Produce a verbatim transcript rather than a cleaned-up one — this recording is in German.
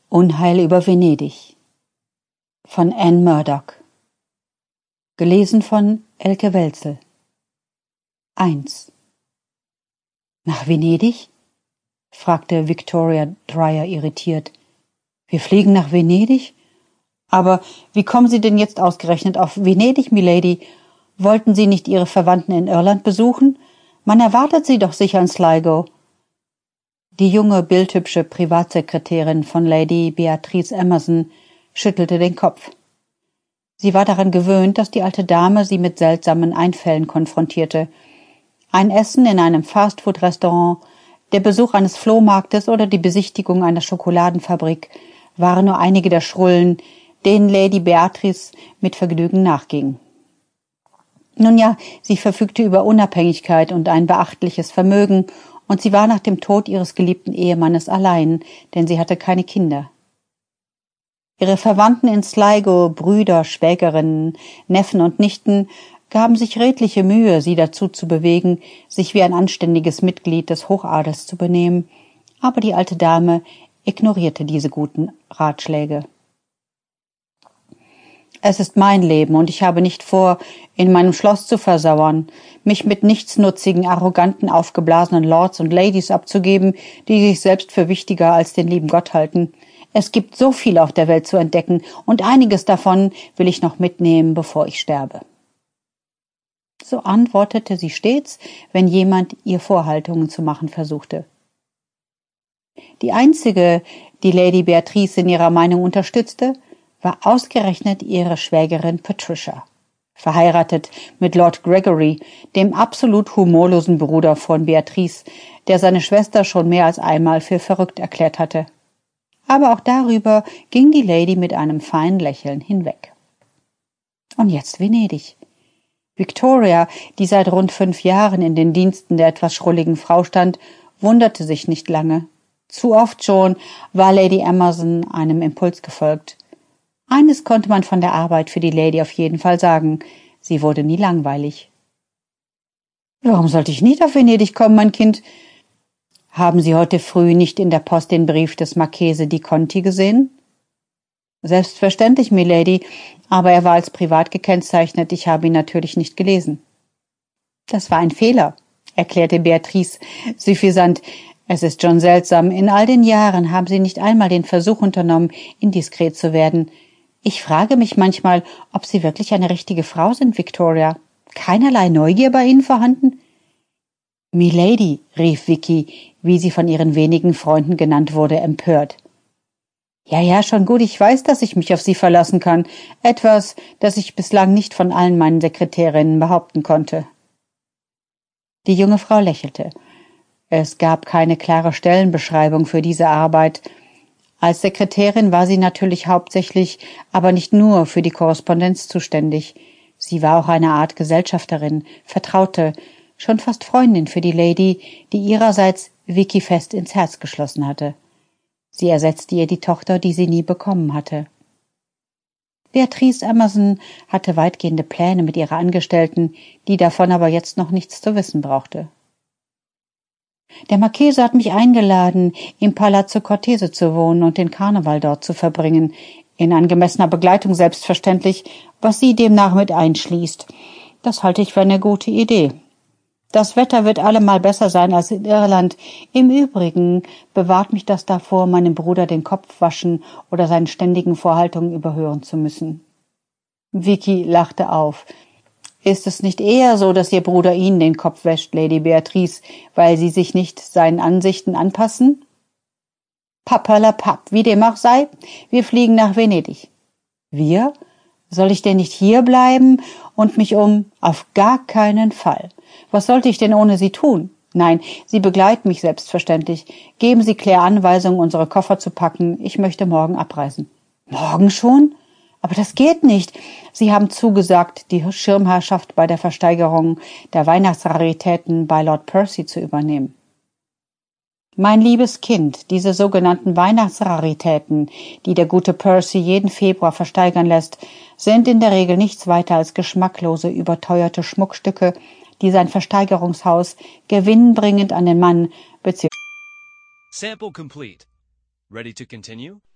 Unheil über Venedig von Anne Murdoch. Gelesen von Elke Welzel. eins. Nach Venedig? Fragte Victoria Dreyer irritiert. Wir fliegen nach Venedig? Aber wie kommen Sie denn jetzt ausgerechnet auf Venedig, Milady? Wollten Sie nicht Ihre Verwandten in Irland besuchen? Man erwartet Sie doch sicher in Sligo. Die junge, bildhübsche Privatsekretärin von Lady Beatrice Emerson schüttelte den Kopf. Sie war daran gewöhnt, dass die alte Dame sie mit seltsamen Einfällen konfrontierte. Ein Essen in einem Fastfood-Restaurant, der Besuch eines Flohmarktes oder die Besichtigung einer Schokoladenfabrik waren nur einige der Schrullen, denen Lady Beatrice mit Vergnügen nachging. Nun ja, sie verfügte über Unabhängigkeit und ein beachtliches Vermögen, und sie war nach dem Tod ihres geliebten Ehemannes allein, denn sie hatte keine Kinder. Ihre Verwandten in Sligo, Brüder, Schwägerinnen, Neffen und Nichten, gaben sich redliche Mühe, sie dazu zu bewegen, sich wie ein anständiges Mitglied des Hochadels zu benehmen, aber die alte Dame ignorierte diese guten Ratschläge. Es ist mein Leben, und ich habe nicht vor, in meinem Schloss zu versauern, mich mit nichtsnutzigen, arroganten, aufgeblasenen Lords und Ladies abzugeben, die sich selbst für wichtiger als den lieben Gott halten. Es gibt so viel auf der Welt zu entdecken, und einiges davon will ich noch mitnehmen, bevor ich sterbe. So antwortete sie stets, wenn jemand ihr Vorhaltungen zu machen versuchte. Die einzige, die Lady Beatrice in ihrer Meinung unterstützte, war ausgerechnet ihre Schwägerin Patricia, verheiratet mit Lord Gregory, dem absolut humorlosen Bruder von Beatrice, der seine Schwester schon mehr als einmal für verrückt erklärt hatte. Aber auch darüber ging die Lady mit einem feinen Lächeln hinweg. Und jetzt Venedig. Victoria, die seit rund fünf Jahren in den Diensten der etwas schrulligen Frau stand, wunderte sich nicht lange. Zu oft schon war Lady Emerson einem Impuls gefolgt. Eines konnte man von der Arbeit für die Lady auf jeden Fall sagen: Sie wurde nie langweilig. »Warum sollte ich nicht auf Venedig kommen, mein Kind? Haben Sie heute früh nicht in der Post den Brief des Marchese di Conti gesehen?« »Selbstverständlich, Milady, aber er war als privat gekennzeichnet. Ich habe ihn natürlich nicht gelesen.« »Das war ein Fehler«, erklärte Beatrice suffisant. »Es ist schon seltsam. In all den Jahren haben Sie nicht einmal den Versuch unternommen, indiskret zu werden. Ich frage mich manchmal, ob Sie wirklich eine richtige Frau sind, Victoria. Keinerlei Neugier bei Ihnen vorhanden?« »Milady«, rief Vicky, wie sie von ihren wenigen Freunden genannt wurde, empört. »Ja, ja, schon gut, ich weiß, dass ich mich auf Sie verlassen kann. Etwas, das ich bislang nicht von allen meinen Sekretärinnen behaupten konnte.« Die junge Frau lächelte. Es gab keine klare Stellenbeschreibung für diese Arbeit. Als Sekretärin war sie natürlich hauptsächlich, aber nicht nur für die Korrespondenz zuständig. Sie war auch eine Art Gesellschafterin, Vertraute, schon fast Freundin für die Lady, die ihrerseits Vicky fest ins Herz geschlossen hatte. Sie ersetzte ihr die Tochter, die sie nie bekommen hatte. Beatrice Emerson hatte weitgehende Pläne mit ihrer Angestellten, die davon aber jetzt noch nichts zu wissen brauchte. »Der Marchese hat mich eingeladen, im Palazzo Cortese zu wohnen und den Karneval dort zu verbringen, in angemessener Begleitung selbstverständlich, was Sie demnach mit einschließt. Das halte ich für eine gute Idee. Das Wetter wird allemal besser sein als in Irland. Im Übrigen bewahrt mich das davor, meinem Bruder den Kopf waschen oder seinen ständigen Vorhaltungen überhören zu müssen.« Vicky lachte auf. »Ist es nicht eher so, dass Ihr Bruder Ihnen den Kopf wäscht, Lady Beatrice, weil Sie sich nicht seinen Ansichten anpassen?« »Papperlapapp, wie dem auch sei, wir fliegen nach Venedig.« »Wir? Soll ich denn nicht hier bleiben und mich um...« »Auf gar keinen Fall. Was sollte ich denn ohne Sie tun? Nein, Sie begleiten mich selbstverständlich. Geben Sie Claire Anweisung, unsere Koffer zu packen. Ich möchte morgen abreisen.« »Morgen schon? Aber das geht nicht. Sie haben zugesagt, die Schirmherrschaft bei der Versteigerung der Weihnachtsraritäten bei Lord Percy zu übernehmen.« »Mein liebes Kind, diese sogenannten Weihnachtsraritäten, die der gute Percy jeden Februar versteigern lässt, sind in der Regel nichts weiter als geschmacklose, überteuerte Schmuckstücke, die sein Versteigerungshaus gewinnbringend an den Mann bzw. Sample complete. Ready to continue?